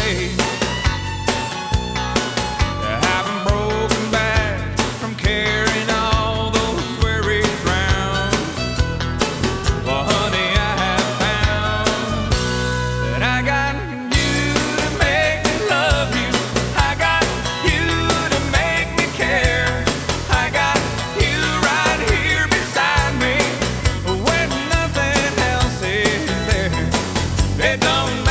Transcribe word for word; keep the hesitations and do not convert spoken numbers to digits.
day. Having broken back from carrying all those worries round. Well, honey, I have found that I got you to make me love you. I got you to make me care. I got you right here beside me when nothing else is there. It don't